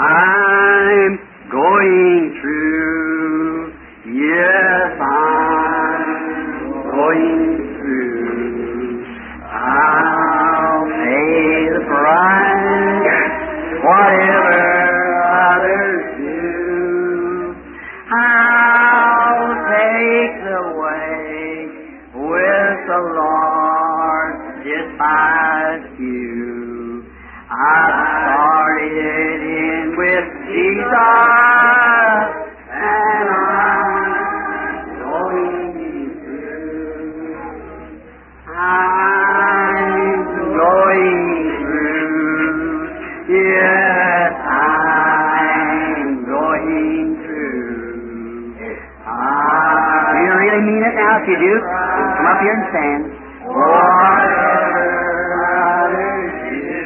I'm going through. Yes, I'm going through. I'll pay the price, whatever others do. I'll take the way with the Lord, despise you. I've started in with Jesus, and I'm going through. I'm going through. Yes, I'm going through. Do you really mean it now? If you do, come up here and stand. Whatever others do,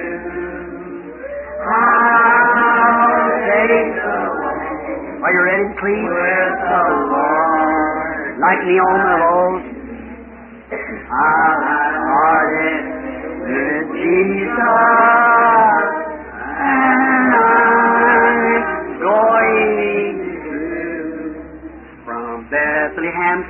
I'll take the way. Are you ready, please? With the Lord. Like Naomi of old. I've started with Jesus, and I'm going through. From Bethlehem's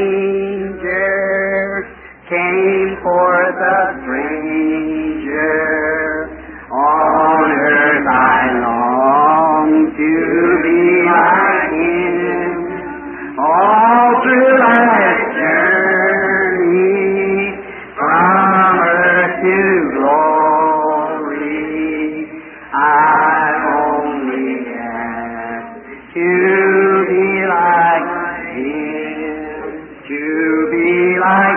manger came forth a stranger. On earth I long to be like him. All through life's journey, from earth to glory, I only ask to be like him, to be like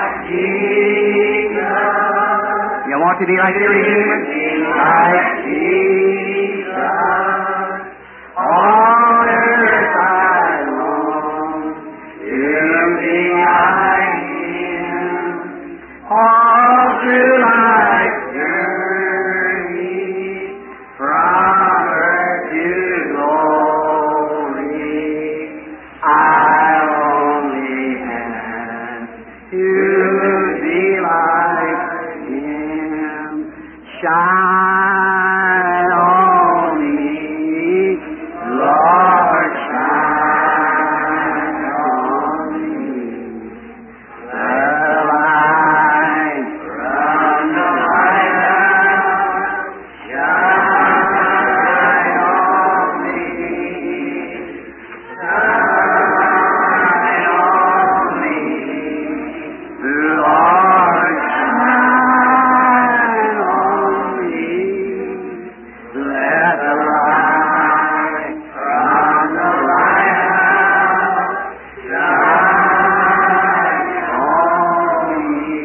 Jesus. You want to be like the Redeemer? Like Jesus. On earth I long to be like him. All through life's journey, from earth to glory, I only ask to be like him. Shine on me, Lord, shine on me. The light from the lighthouse, shine on me. Shine on me, Lord, shine on me. Let the light from the lighthouse shine on me.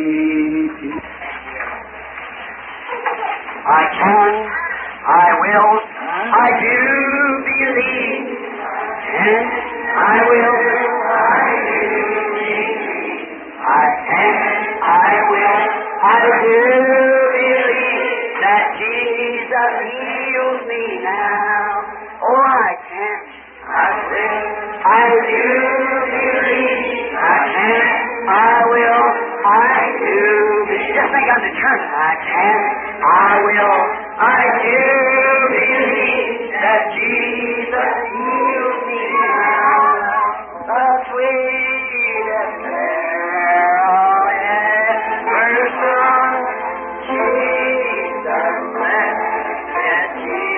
I can, I will, I do believe, and I will, I do believe. I can, I will, I do believe that Jesus heals me now. Oh, I can, I will, I do believe. I can, I will, I do believe. Just think on the church. I can, I will, I do believe that Jesus heals me now. The sweetest carol ever sung, Jesus, blessed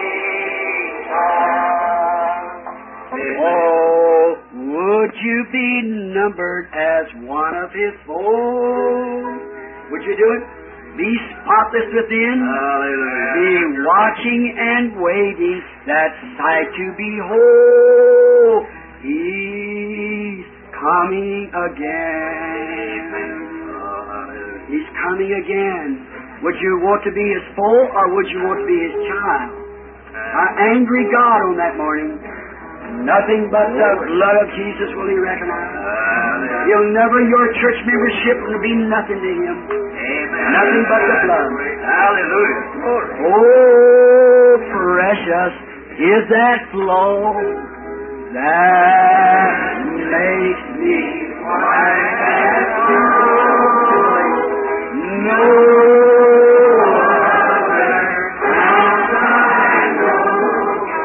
Jesus. Oh, would you be numbered as one of his fold? Would you do it? Be spotless within. Hallelujah. Be watching and waiting that sight to behold. He's coming again. He's coming again. Would you want to be his foe, or would you want to be his child? An angry God on that morning. Nothing but the blood of Jesus will he recognize. He'll never, your church membership will be nothing to him. Amen. Nothing but the blood. Hallelujah. Oh, precious is that flow that makes me white as snow. No other fount I know.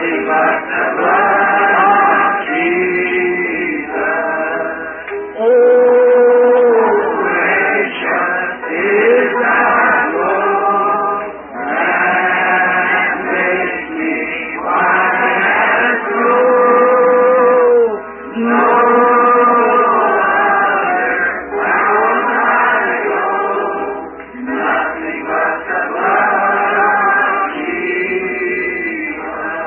nothing but the blood of Jesus. Oh, precious is that blood that makes me white as snow. No other found I know, nothing but the blood of Jesus.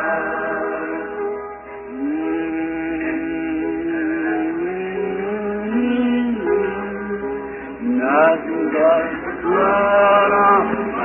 Nothing but the blood of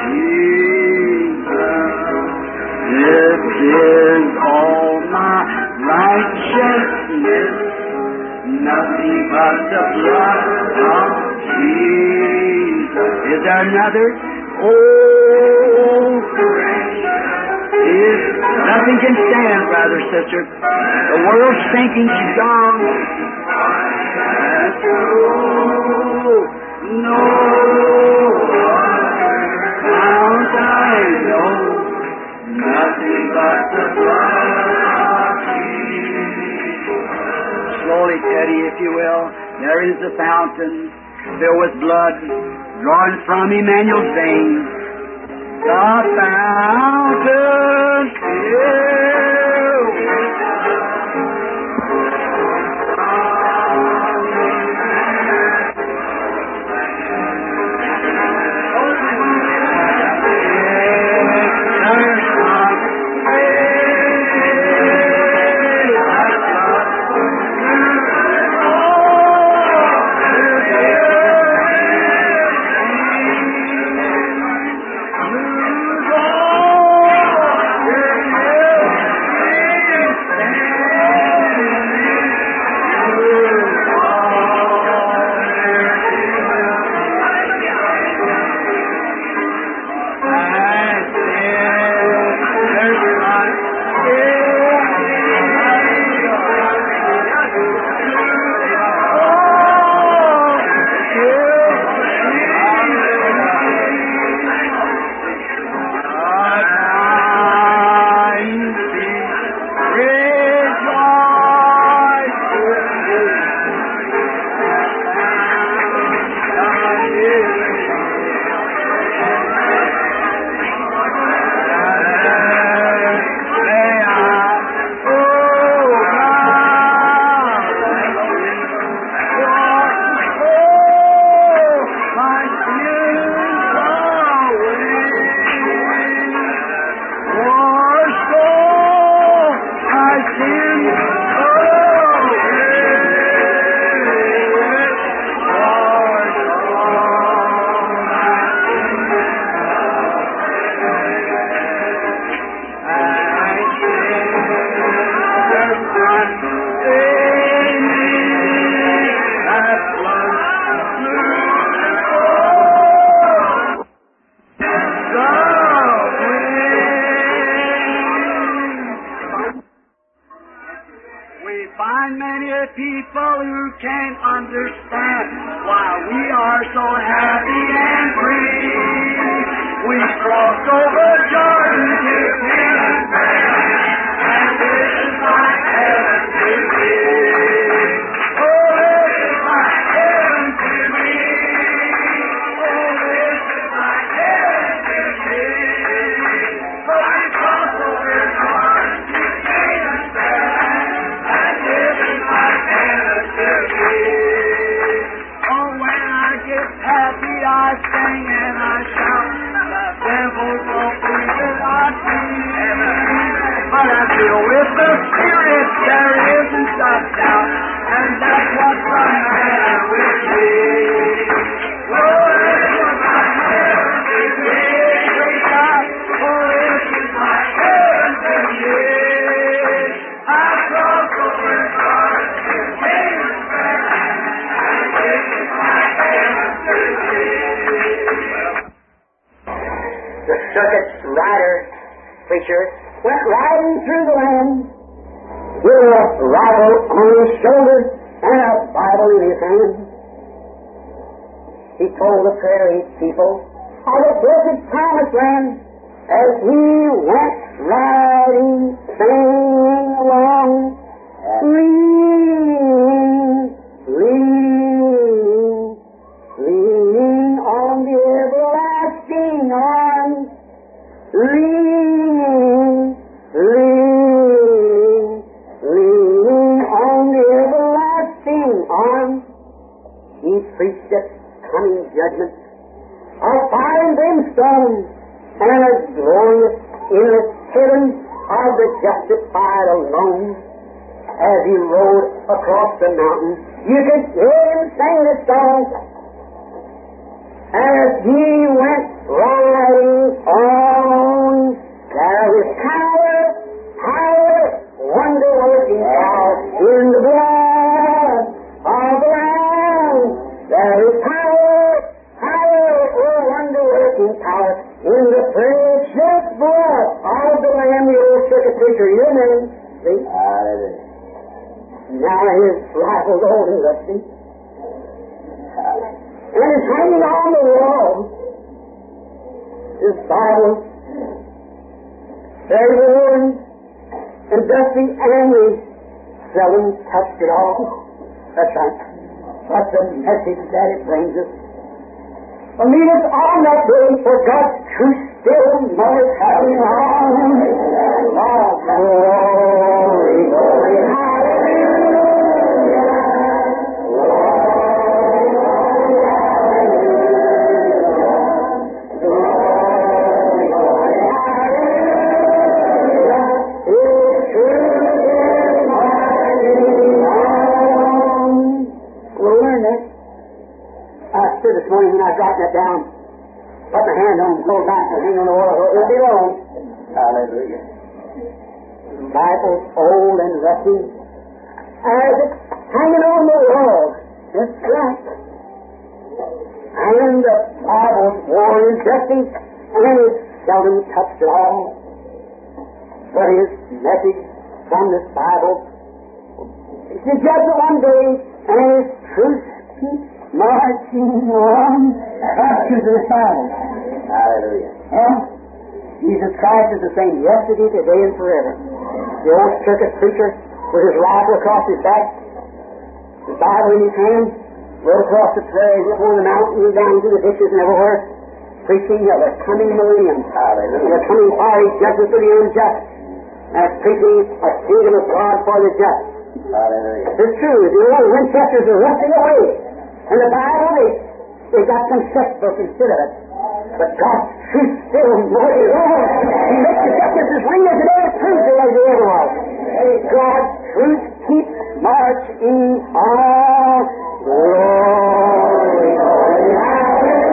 Jesus. This is all my righteousness. Nothing but the blood of Jesus. Is there another? Oh, precious is nothing can stand, brother, sister. The world's sinking, she's gone. That's true. No other fount I know, nothing but the blood of Jesus. Slowly, Teddy, if you will. There is the fountain filled with blood, drawing from Emmanuel's veins. The fountain filled with find many people who can't understand why we are so happy and free. We crossed over Jordan to Canaan, and this is my heaven to me. Oh, this is my heaven to me. Oh, this is my heaven to me. Oh, we crossed over Jordan to Canaan, and this is my heaven to me. Oh, when I get happy, I sing and I shout. The devils won't believe that I see. But I feel with the Spirit there isn't a doubt, and that's what's the matter with me. Oh, this is my heaven to me. Great God, oh, this is my heaven to me. I cross over Jordan to Canaan, and this is my heaven to me. The circuit rider preacher went riding through the land with a rifle on his shoulder and a Bible in his hand. He told the prairie people of the blessed promised land as he went riding singing along, leaning on the everlasting arms, leaning on the everlasting arms. He preached at coming judgment of fire and brimstone and a glorious inner heaven of the justified alone. As he rode across the mountain, you could hear him sing the song. As he went riding on, there was power, wonder-working power in the blood of the Lamb. There is power, wonder-working power in the precious blood of the Lamb. The old circuit preacher, you know, see? Now his rifle's old and rusty, and it's hanging on the wall. His Bible, very worn and dusty, and we seldom touched it all. That's right. That's the message that it brings us. Believe us on that day, for God's truth still more hanging on. Oh, glory, glory, hallelujah. This morning when I dropped that down, put my hand on it, pulled back and hang on the wall, it'll be long. Hallelujah. The Bible's old and rusty, as it's hanging on the wall. That's right. And the Bible's worn and dusty, and it's seldom touched at all. But his message from this Bible is to judge it one day, and his truth keeps marching on up to the Bible. Hallelujah. Well, Jesus Christ is the same yesterday, today, and forever. The old circus preacher with his rifle across his back, the Bible in his hand, rode across the prairies, before the mountains, down to the ditches and everywhere, preaching of the coming millennium. Hallelujah. The coming fiery judgment for the unjust, and preaching a kingdom of God for the just. Hallelujah. It's true, the old Winchesters are rusting away. And the Bible, they got some textbooks instead of it. But God's truth still more is on. He makes the justice as real as it ever proved it as it ever was. God's truth keeps marching on. Glory, glory, hallelujah.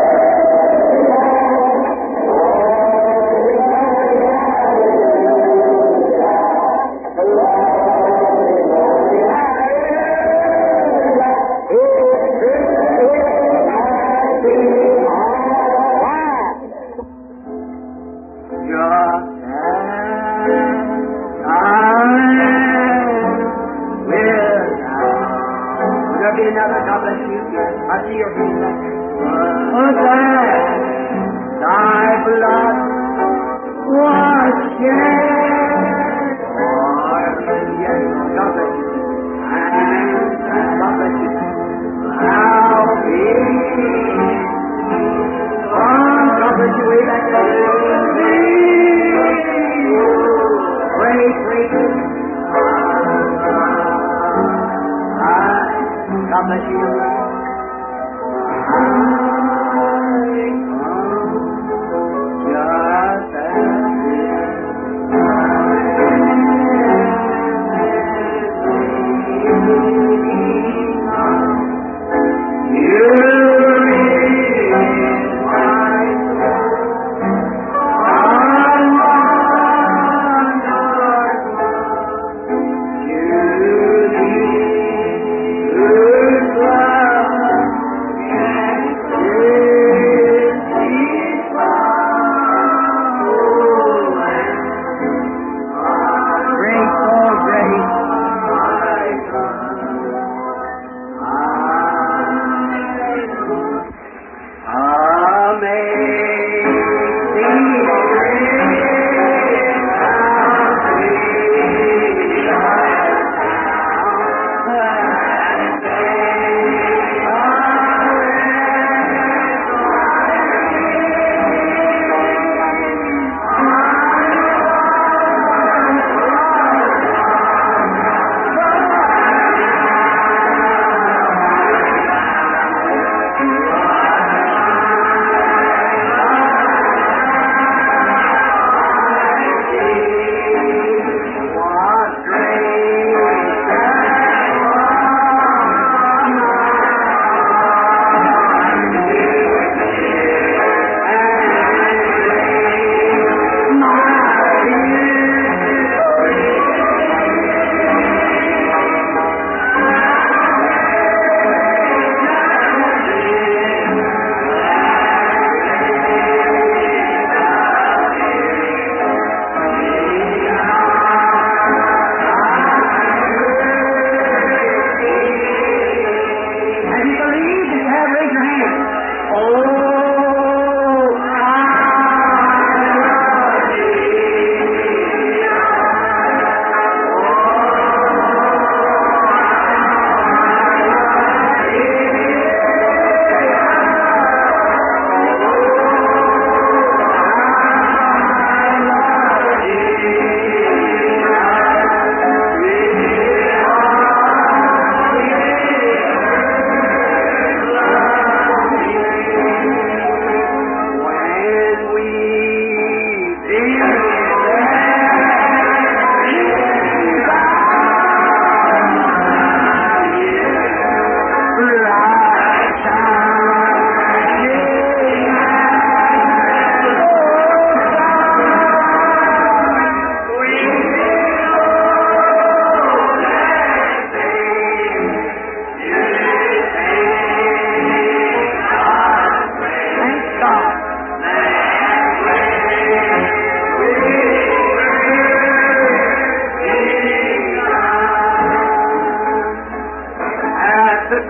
Another God bless you. I see your hand. Oh, thy blood was shed for me. Yes, God bless you. And God bless you. Now be God bless you way back there. Great. God bless you.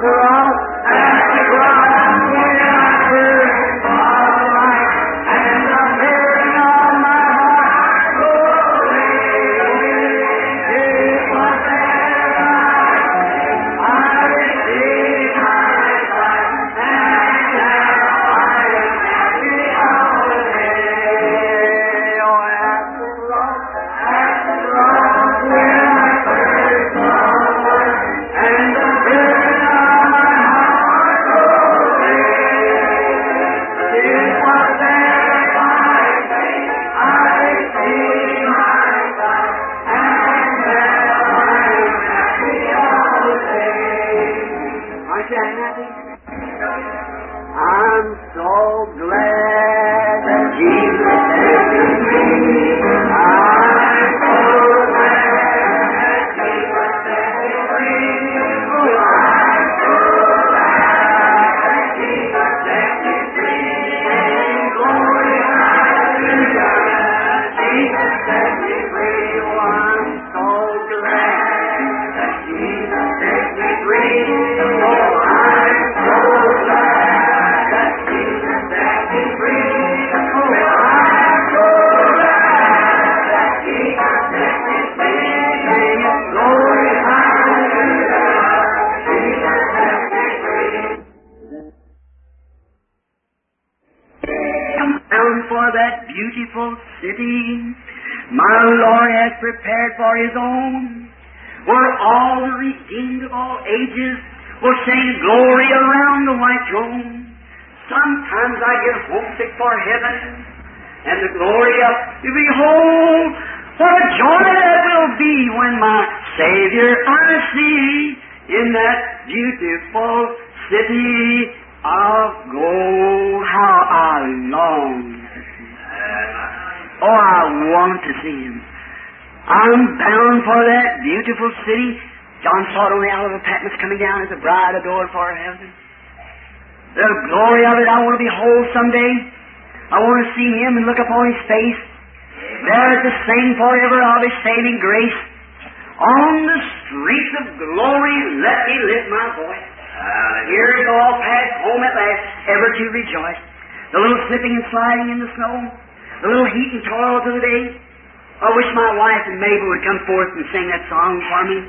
cross, where I first saw light, and the burden of my heart rolled away. It was there I received my sight, and now I am happy all the day. Oh, at the cross, where I first saw light, and the burden of my heart rolled away. It was there by faith I received my sight, and now I am happy all the day. Aren't you happy? I'm so glad that Jesus set me free. I'm so glad that Jesus set me free. Oh, I'm so glad that Jesus set me free. Glory, hallelujah, Jesus set me free. Oh, I'm so glad that Jesus set me free. Oh, I'm so glad that Jesus set me free. Oh, I'm so glad that Jesus set me free. Glory, hallelujah, Jesus set me free. I'm bound for that beautiful city my Lord has prepared for His own, where all the redeemed of all ages will sing glory around the white throne. Sometimes I get homesick for heaven and the glory to behold. What a joy that will be when my Savior I see in that beautiful city of gold. How I long to see Him. Oh, I want to see Him. I'm bound for that beautiful city. John saw it on the Isle of Patmos coming down as a bride adored for her husband. The glory of it I want to behold someday. I want to see Him and look upon His face. There to sing forever of His saving grace. On the streets of glory let me lift my voice. Here is all past home at last, ever to rejoice. The little slipping and sliding in the snow, the little heat and toils of the day. I wish my wife and Mabel would come forth and sing that song for me.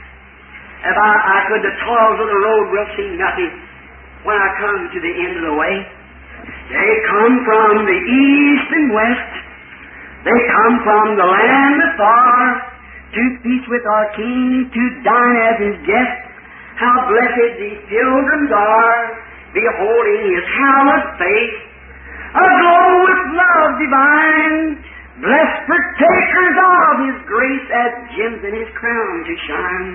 If I could, the toils of the road will seem nothing when I come to the end of the way. They come from the east and west. They come from the land afar to feast with our King, to dine as His guest. How blessed these pilgrims are, beholding His hallowed face, aglow with love divine, blessed partakers of His grace, as gems in His crown to shine.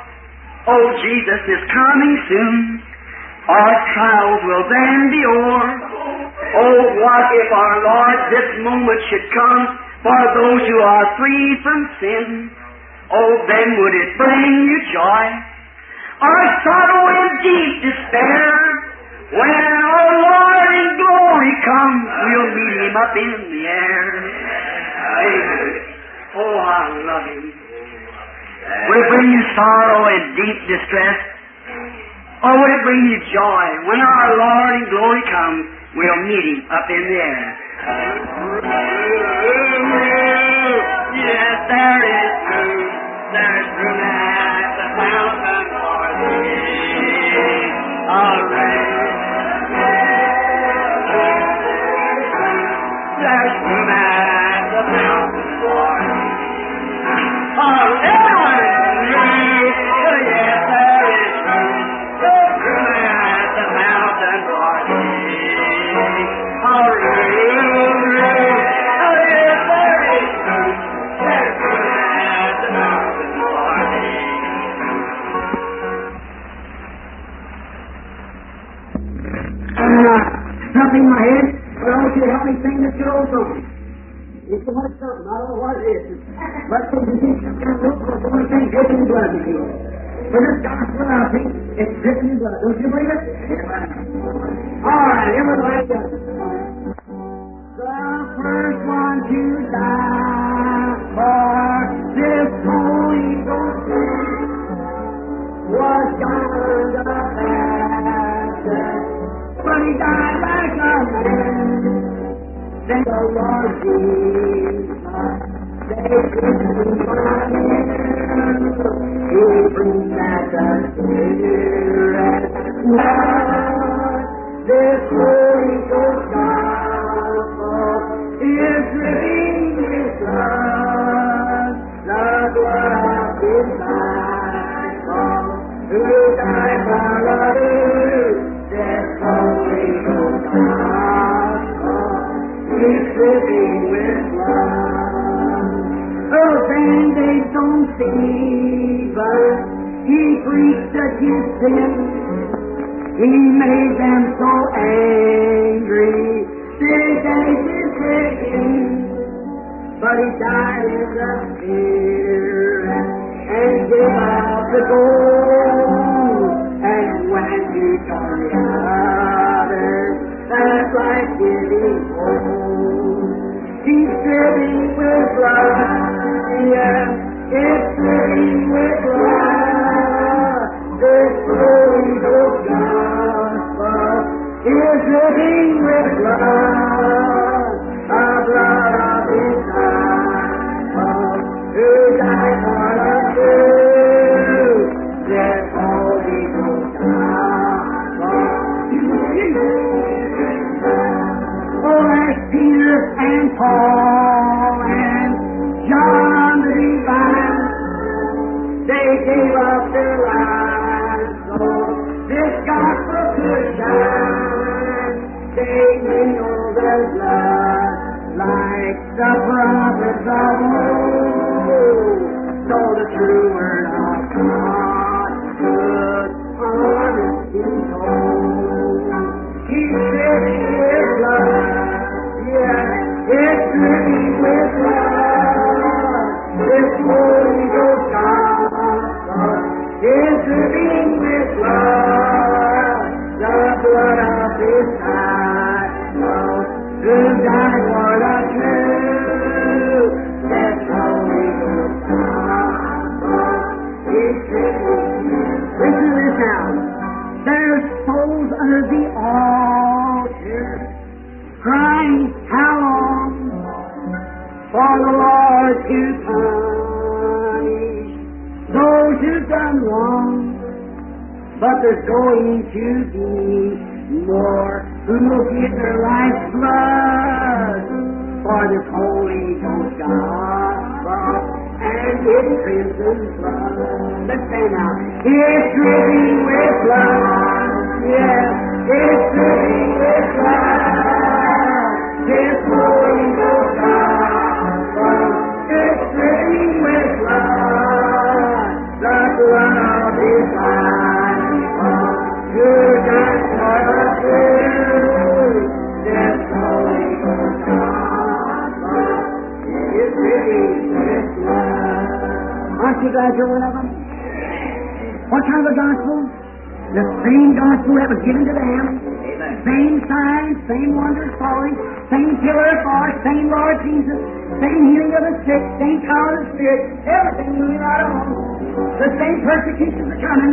Oh, Jesus is coming soon. Our trials will then be o'er. Oh, what if our Lord this moment should come for those who are free from sin? Oh, then would it bring you joy? Our sorrow and deep despair, when our Lord in glory comes, we'll meet Him up in the air. Amen. Oh, I love Him. Will it bring you sorrow and deep distress? Or will it bring you joy? When our Lord in glory comes, we'll meet Him up in the air. Yes, there is room. There's room at the fountain for thee. There's room at the fountain for thee. Yes, there is room. There's room at the fountain for thee. Yes, there is room. There's room at the fountain for thee. Something in my head, but I want you to help me sing this good old song. It's so much something, I don't know what it is. But so you think some kind of look for the only thing dripping in blood to you. For this gospel, I think, it's dripping in blood. Don't you believe it? All right, here we go. The first one to die for this Holy Ghost was John the Baptist. Lord Jesus. They couldn't find Him. He brings back the Spirit. Lord, this Holy Ghost gospel is dripping with blood, the blood of disciples who died for others. This Holy Ghost gospel is dripping with blood. Oh, band-aids don't save us. He preached against sin. He made them so angry. Their days is breaking. But He died in the Spirit and gave up the gold. And when He turned the others, that's like giving gold. He's dripping with blood. Yes, it's dripping with blood. This Holy Ghost gospel is dripping with blood, the blood of His disciples who died for us too. This Holy Ghost gospel. Oh, as Peter and Paul and John the Divine, they gave up their lives so this gospel could shine. They mingled their blood like the prophets of old, so the true word of God could honestly be told. He's dripping with blood, yes, it's dripping with blood. This Holy Ghost gospel is dripping with blood, the blood of His disciples who died for the truth. This Holy Ghost gospel is dripping. Listen to this now. There's souls under the altar crying, how long for the Lord to punish those who've done wrong? But there's going to be more who will give their life's blood for this Holy Ghost gospel and its crimson blood. Let's say now, it's dripping with blood. Yes, it's dripping with blood. This Holy Ghost gospel, it's dripping with blood, the blood of His disciples who died for the truth. This Holy Ghost gospel is dripping with blood. Aren't you glad you're one of them? What kind of a gospel? The same gospel that was given to them. Same signs, same wonders following, same pillar of fire, same Lord Jesus, same healing of the sick, same power of the Spirit, everything moving right on. The same persecutions are coming.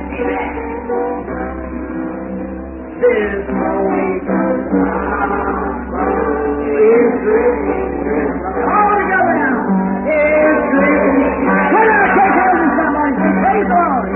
This Holy Ghost gospel is dripping with blood. All together now. It's dripping. Come on, take hold of somebody. Say, praise the Lord.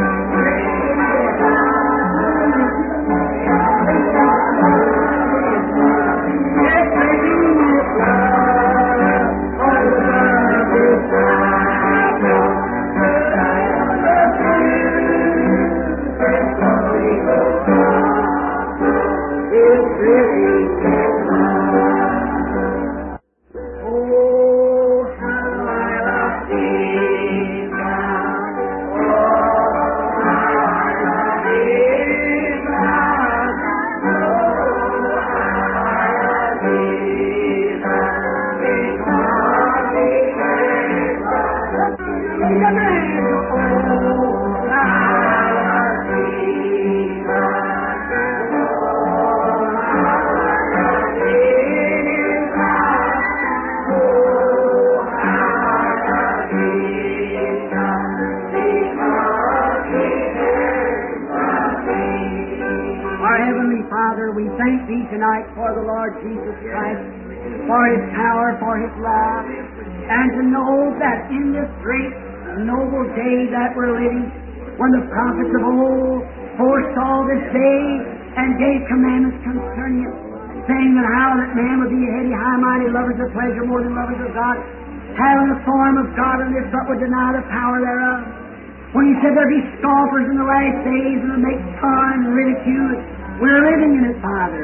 Tonight for the Lord Jesus Christ. for His power, for His love, and to know that in this great noble day that we're living, when the prophets of old foresaw this day and gave commandments concerning it, saying that how that man would be heady, high-minded, lovers of pleasure more than lovers of God, having the form of godliness but would deny the power thereof. When He said there'd be scoffers in the last days and would make fun and ridicule, we're living in it, Father.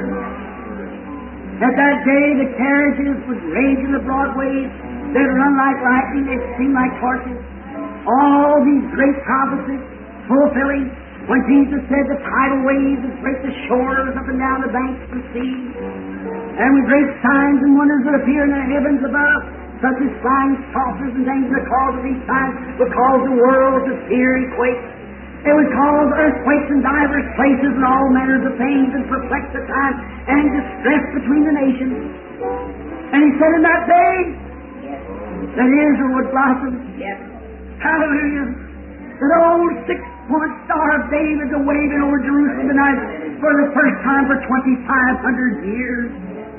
At that day the carriages would rage in the broad ways, they'd run like lightning, they'd sing like horses. All these great prophecies fulfilling when Jesus said the tidal waves would break the shores up and down the banks of the sea, and with great signs and wonders would appear in the heavens above, such as flying saucers and things. The cause of these signs would cause the world to fear and quake. It would cause earthquakes in divers places and all manners of pains and perplex the time and distress between the nations. And He said in that day that Israel would blossom. Hallelujah. That old 6-point star of David is waving over Jerusalem tonight for the first time for 2,500 years.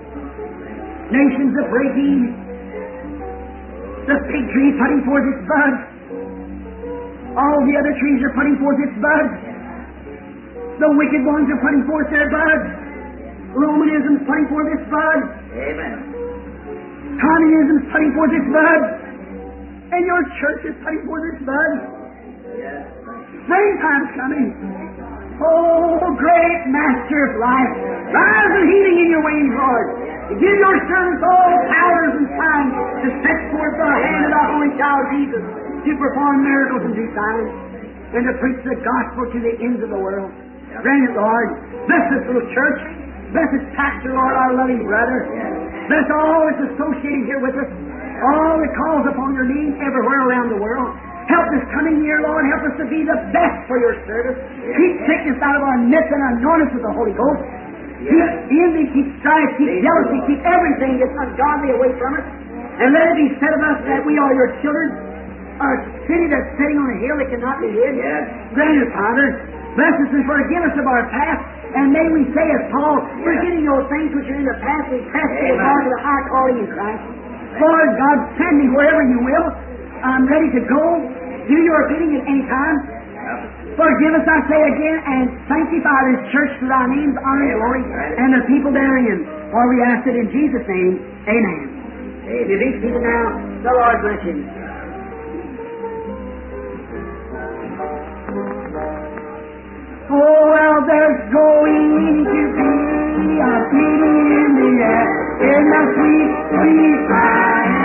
Nations are breaking. The fig tree putting forth its buds. All the other trees are putting forth its buds. The wicked ones are putting forth their buds. Romanism is putting forth its buds. Amen. Communism is putting forth its buds. And your church is putting forth its buds. Springtime's coming. Oh, great Master of life, rise and healing in your wings, Lord. Give your servants all powers and signs to set forth the hand of the Holy Child Jesus to perform miracles and do signs and to preach the gospel to the ends of the world. Grant it, Lord. Bless this little church. Bless its pastor, Lord, our loving brother. Bless all that's associated here with us. All that calls upon your name everywhere around the world. Help this coming year, Lord. Help us to be the best for your service. Keep sickness out of our midst and anoint us with the Holy Ghost. Keep envy, keep strife, keep jealousy, keep everything that's ungodly away from us. And let it be said of us that we are your children, a city that's sitting on a hill that cannot be hid. Grant it, Father. Bless us and forgive us of our past. And may we say as Paul, forgetting those things which are in the past, we press to the mark of the high calling in Christ. Lord God, send me wherever you will. I'm ready to go. Do your bidding at any time. Forgive us, I say again, and sanctify this church to thy name's honor and glory, and the people therein. For we ask it in Jesus' name. Amen. You be seated now. The Lord bless you. Oh, well, there's going to be a beating in the air, in the sweet, sweet by.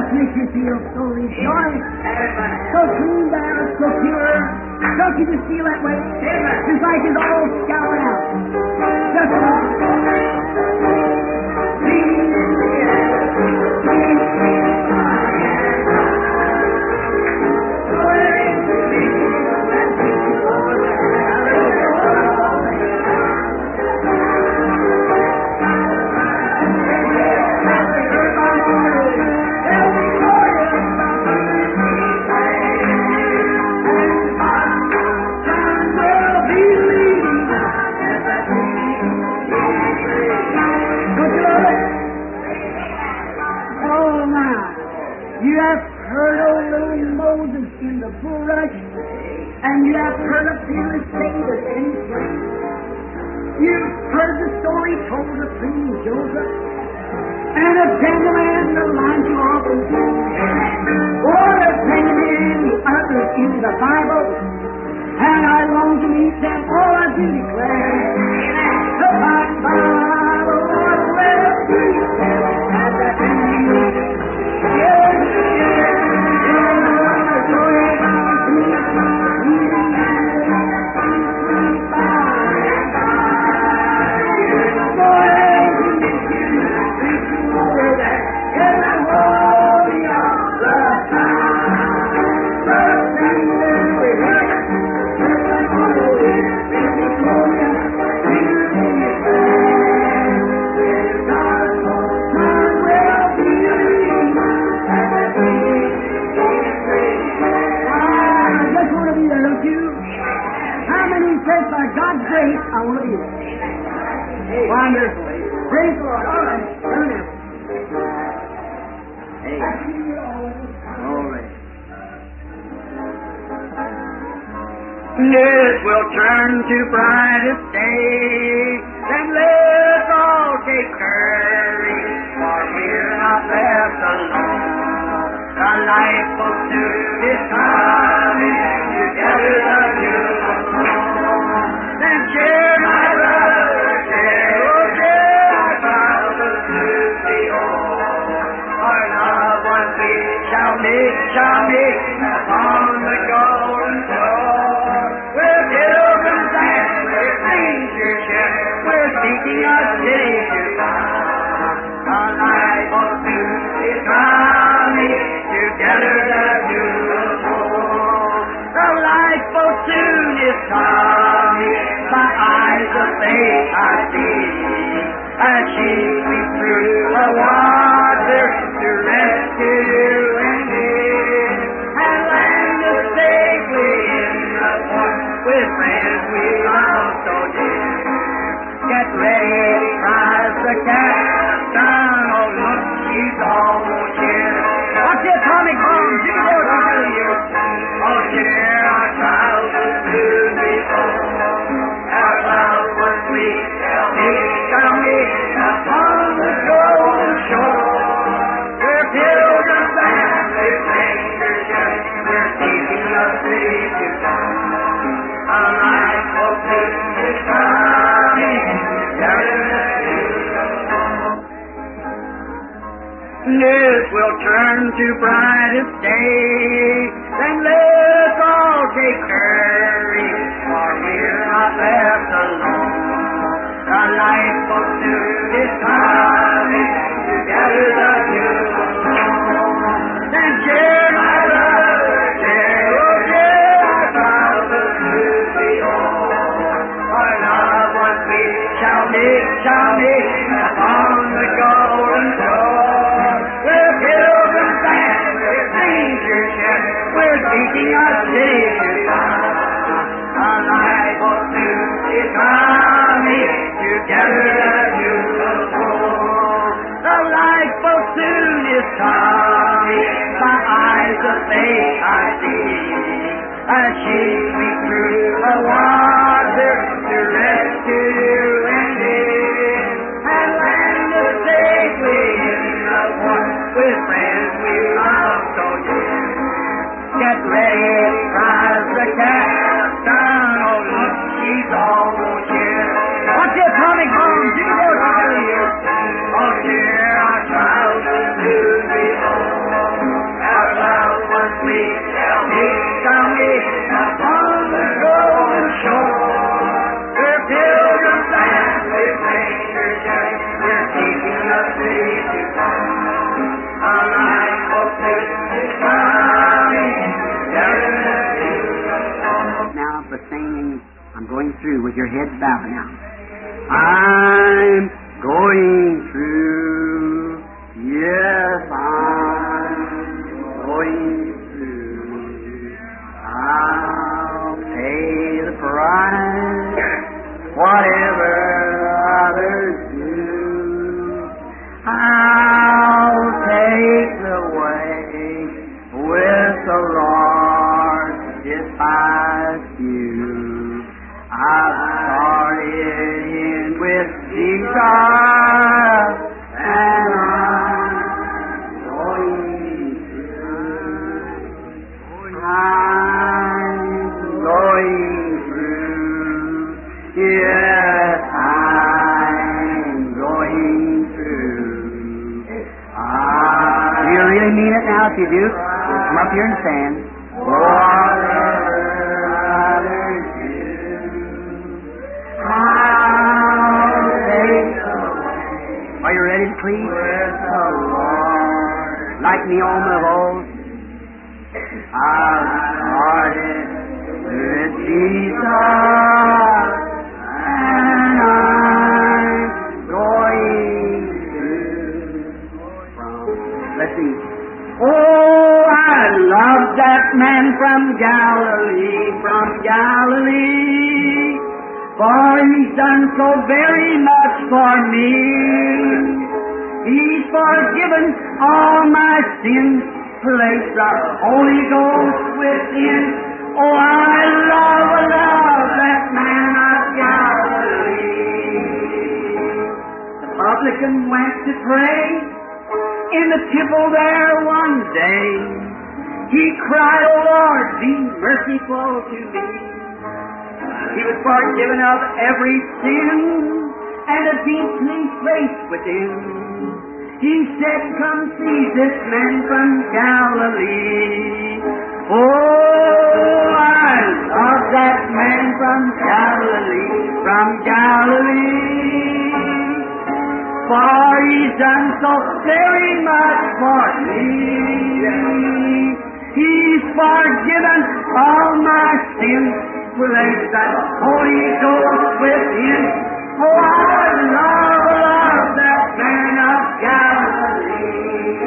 makes you feel so rejoiced, so clean down, so pure. Don't you just feel that way? It's like it's all scoured out. Just This will turn to brightest day, then let's all take courage, for we're not left alone. The light will soon be coming, together the beautiful. Then cheer my brother, cheer, oh cheer, our trials will soon be o'er. Our loved ones we shall meet upon the golden shore. We're pilgrims and we're strangers yet, we're seeking a city to find. A light will soon be coming, together the beautiful. The light will soon is coming, my eyes of faith I see, as she sweeps through the water to rescue and give, and land us safely in the port with friends we love so dear. Get ready, cries the captain, oh look, she's almost here. Watch the atomic bombs, you go to you. Oh dear, our trials will soon be over. Our loved ones we shall meet upon the golden shore. We're pilgrims and we're strangers yet, we're seeking a city to find. A light will soon be coming, together the beautiful. This will turn to brightest day, then let's all take courage, for we're not left alone. The light will soon be coming, together the beautiful. Then cheer my brother, cheer, oh cheer, our trials will soon be o'er. Our loved ones we shall meet upon the golden shore. We're pilgrims and we're strangers yet, we're seeking a city to find. A light will soon be coming, together the beautiful. The light will soon is coming, my eyes of faith I see, as she sweeps through the water to rescue and live, and land us safe singing, I'm going through with your heads bowed now. I'm going through. Yes, I'm going through. I'll pay the price, whatever others do. I'll take the way with the Lord despise you. I've started in with Jesus, and I'm going through. I'm going through. Yes, I'm going through. Do you really mean it now? If you do, come up here and stand. Whatever others do, I'll take away. Are you ready to plead? With the Lord. Like Naomi of old. I've started with Jesus, and I'm going to. Let's see. Oh, I love that man from Galilee, for he's done so very much for me. He's forgiven all my sins, placed the Holy Ghost within. Oh, I love that man of Galilee. The publican went to pray in the temple there one day. He cried, "Oh Lord, be merciful to me." He was forgiven of every sin and a deep clean place within. He said, "Come see this man from Galilee." Oh, I love that man from Galilee, for he's done so very much for me. He's forgiven all my sins, placed that Holy Ghost within. Oh, I love that man of Galilee.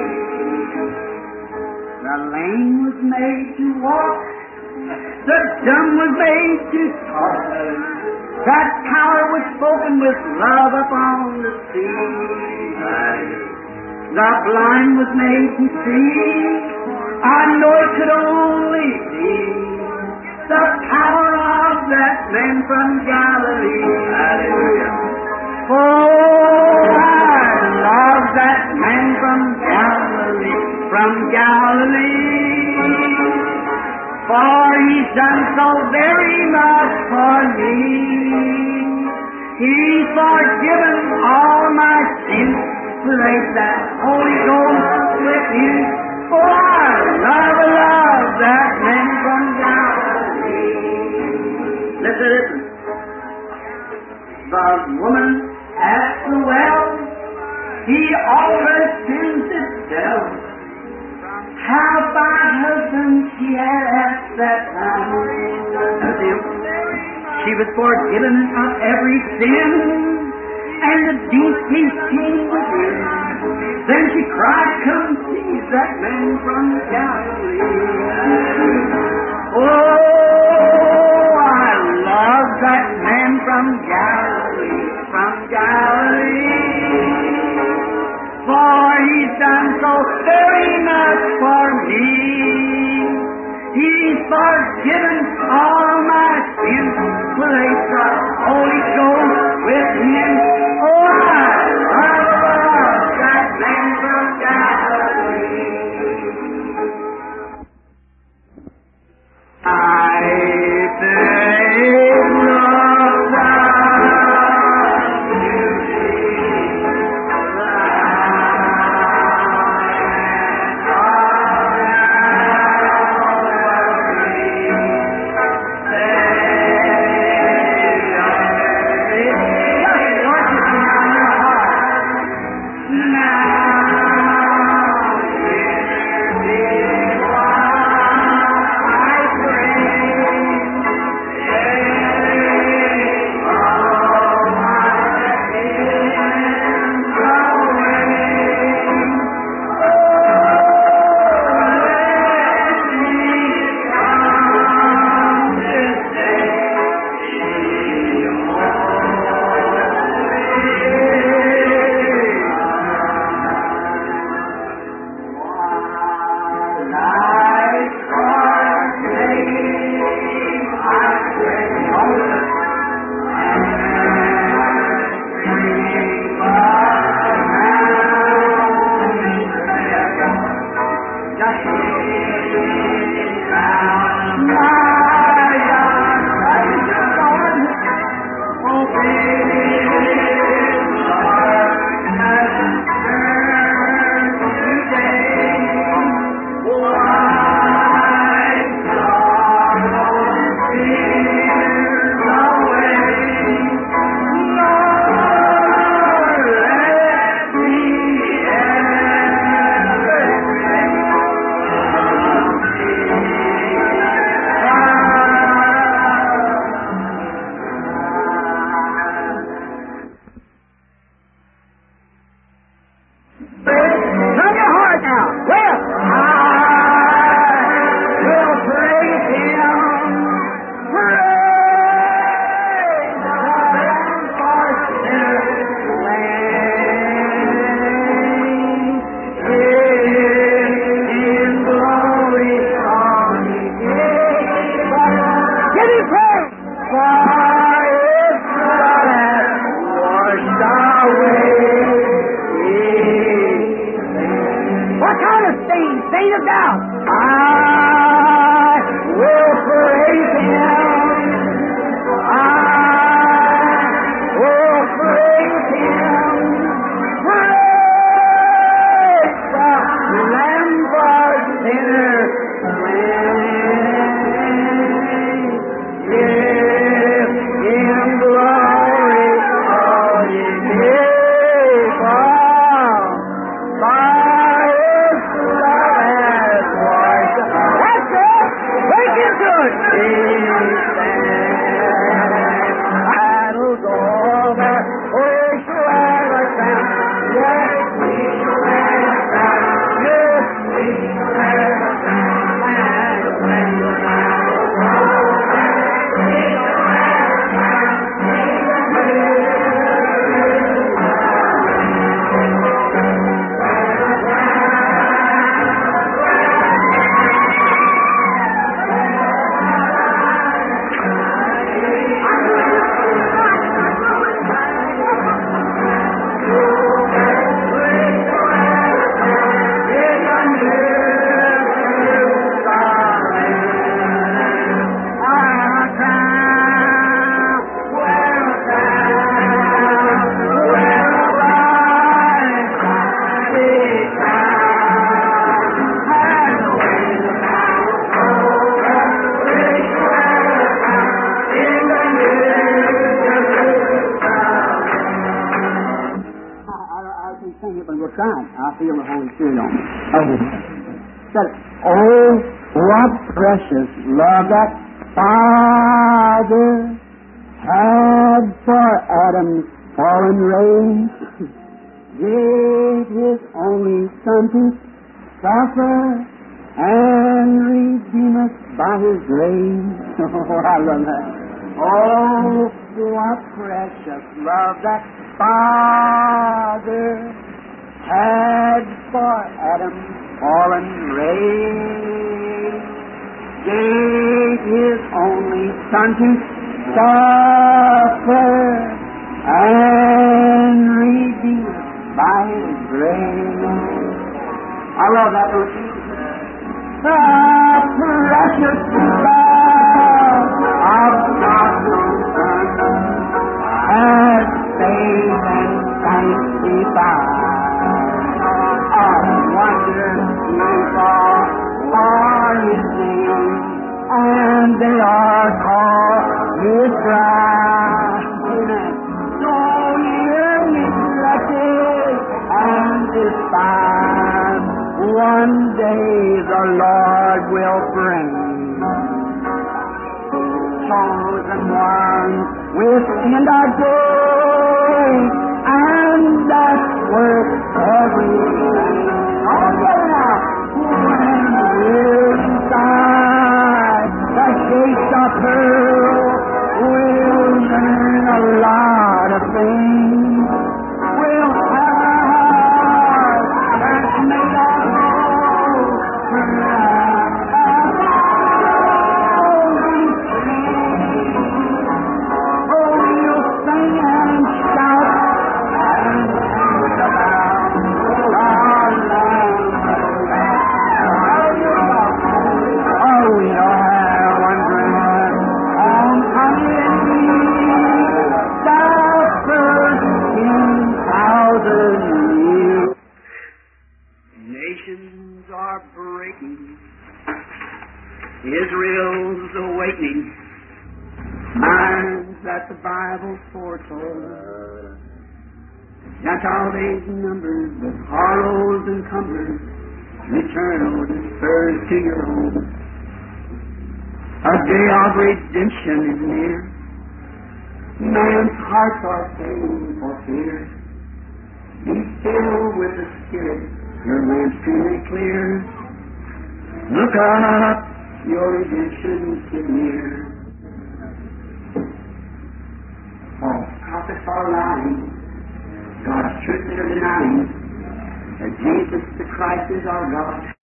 The lame was made to walk, the dumb was made to talk. That power was spoken with love upon the sea. The blind was made to see. I know it could only be the power of that man from Galilee. Hallelujah. Oh, I love that man from Galilee, for he's done so very much for me. He's forgiven all my sins, placed that Holy Ghost within. Oh, I love that man from Galilee. Listen. The woman at the well, he offered sins itself. How by husband she had asked that time. She was forgiven of every sin, and the deep peace came within. Then she cried, "Come see that man from Galilee." Oh, I love that man from Galilee, for he's done so very much for me. He's forgiven all my sins, placed the Holy Ghost within. Oh, I love that man from Galilee. I take no We'll try it. I feel the Holy Spirit on me. Said, oh, what precious love that Father had for Adam's fallen race, gave His only Son to suffer and redeem us by His grace. Oh, I love that. Oh, what precious love that Father had for Adam's fallen race, gave His only Son to suffer and redeem us by His grace. I love that, don't you? The precious love of God's Son has saved and sanctified. A wonder people are His name, and they are called His bride. Amen. So you're neglected and despised. One day the Lord will bring chosen ones within our gate, and that's worth everything. Okay now, when we're inside the gates of pearl, we'll learn a lot of things. We'll have a heart that's made of nations are breaking, Israel's awakening, minds that the Bible foretold. Gentile days numbered with horrors and cumbers, return spurs to your home. A day of redemption is near. Man's hearts are failing for fear. Be filled with the Spirit, your ways truly clear. Look up, your redemption is near. False prophets are lying, God's truth they're denying, that Jesus the Christ is our God.